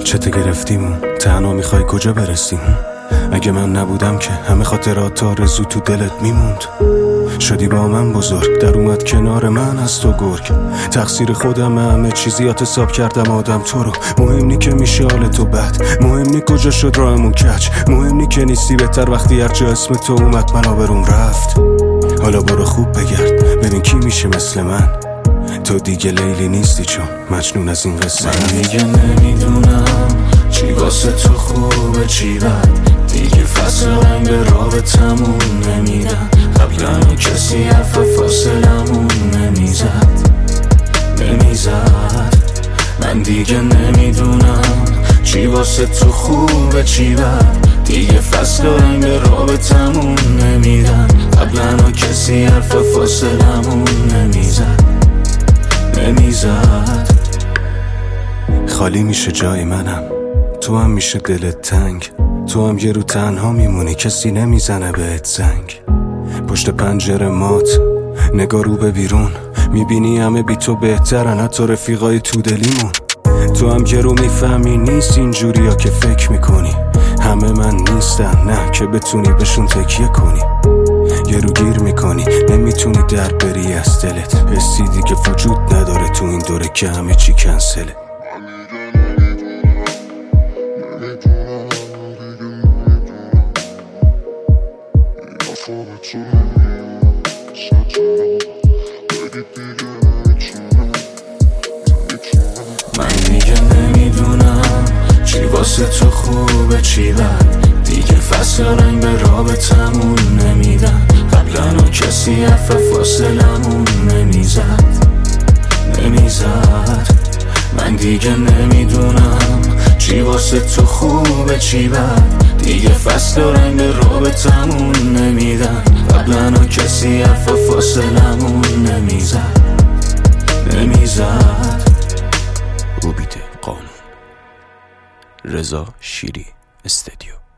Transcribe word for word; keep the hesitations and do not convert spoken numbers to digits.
چته گرفتیمون، تنها میخوای کجا برسیم؟ اگه من نبودم که همه خاطرات آرزو تو دلت میموند. شدی با من بزرگ، در اومد کنار من از تو گرگ. تقصیر خودم، همه چیزیات حساب کردم آدم تو رو. مهم نی که میشه حال تو بد، مهم نی کجا شد راهمون کج، مهم نی که نیستی بهتر وقتی هر جا اسم تو اومد من آبروم رفت. حالا برو خوب بگرد ببین کی میشه مثل من. تو دیگه لیلی نیستی چون مجنون از این قصه. من دیگه نمیدونم چی واسه تو خوبه چی بد، دیگه فصل رنگ به رابطمون نمیدن. قبلا کسی حرف فاصلمون نمیزد نمیزد من دیگه نمیدونم چی واسه تو خوبه چی بد، دیگه فصل رنگ به رابطمون نمیدن. قبلا کسی حرف فاصلمون نمیزد نمیزد خالی میشه جای منم، تو هم میشه دلت تنگ. تو هم یه رو تنها میمونی، کسی نمیزنه بهت زنگ. پشت پنجره مات نگاه رو به بیرون، میبینی همه بی تو بهترن، حتی رفیقای تو دلیمون. تو هم یه رو میفهمی نیست اینجوری ها که فکر میکنی. همه من نیستن نه که بتونی بهشون تکیه کنی. یه رو گیر میکنی نمیتونی در بری از دلت، حسی دیگه وجود نداره تو این دوره که همه چی کنسله. من دیگه نمیدونم چی واسه تو خوبه چی بد، دیگه فصل رنگ به رابطمون نمیدن. قبلا کسی حرف فاصلمون نمیزد نمیزد من دیگه نمیدونم چی واسه تو خوبه چی بد، دیگه فصل رنگ به رابطمون نمیدن. قبلا کسی حرف فاصلمون نمیزد نمیزد اوبیده قانون. رضا شیری استدیو.